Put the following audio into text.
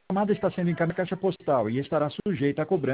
chamada está sendo encaminhada à caixa postal e estará sujeita a cobrança